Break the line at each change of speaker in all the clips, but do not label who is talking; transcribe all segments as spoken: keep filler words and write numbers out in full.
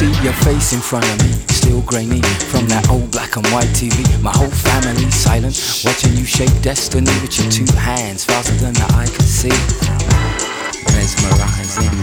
see your face in front of me, still grainy from that old black and white T V. My whole family silent, watching you shape destiny with your two hands, faster than the eye can see. Mesmerizing.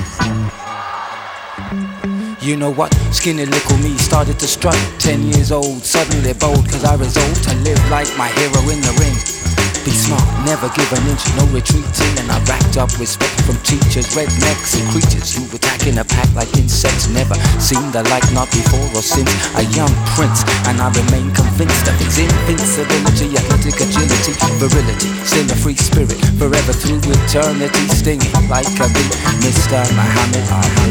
You know what? Skinny little me started to strut. Ten years old, suddenly bold, cause I resolved to live like my hero in the ring. Be smart, never give an inch, no retreating. And I racked up respect from teachers, rednecks and creatures who attack in a pack like insects. Never seen the like, not before or since. A young prince, and I remain convinced of his invincibility, athletic agility, virility. Still a free spirit, forever through eternity, stinging like a bee. Mister Muhammad Ali.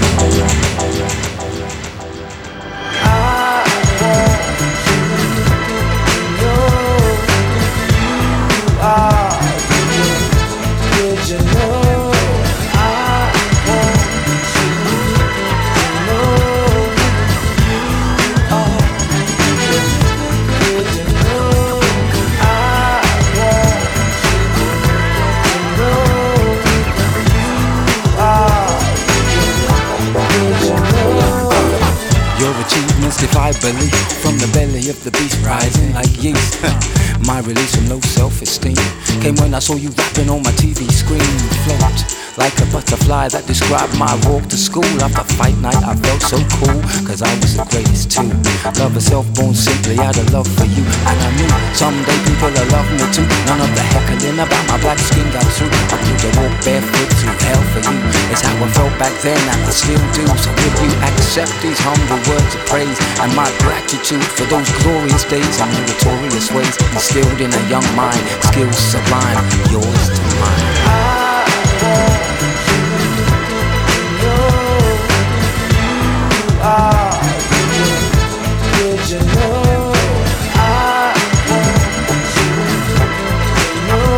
Achievements defy belief, from the belly of the beast rising like yeast. My release from low self-esteem came when I saw you rapping on my T V screen. Float like a butterfly that described my walk to school. After fight night I felt so cool, cause I was the greatest too. Love herself born simply out of love for you. And I knew someday people will love me too. None of the heckling about my black skin got through. I knew to walk barefoot through hell for you. It's how I felt back then and I still do. So will you accept these humble words of praise and my gratitude for those glorious days and meritorious ways instilled in a young mind, skills sublime, yours to mine. I want you to know you are the original. I want you to know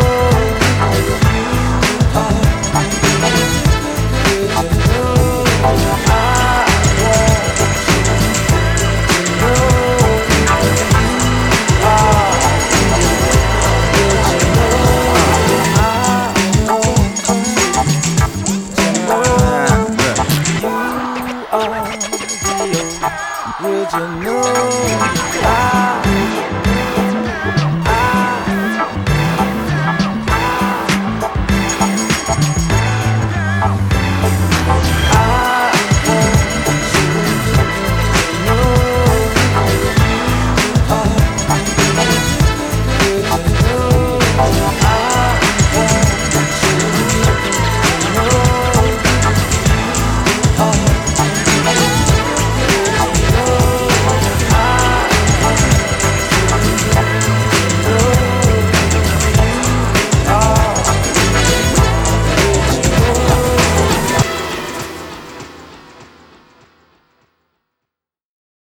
you are the original. Would you know I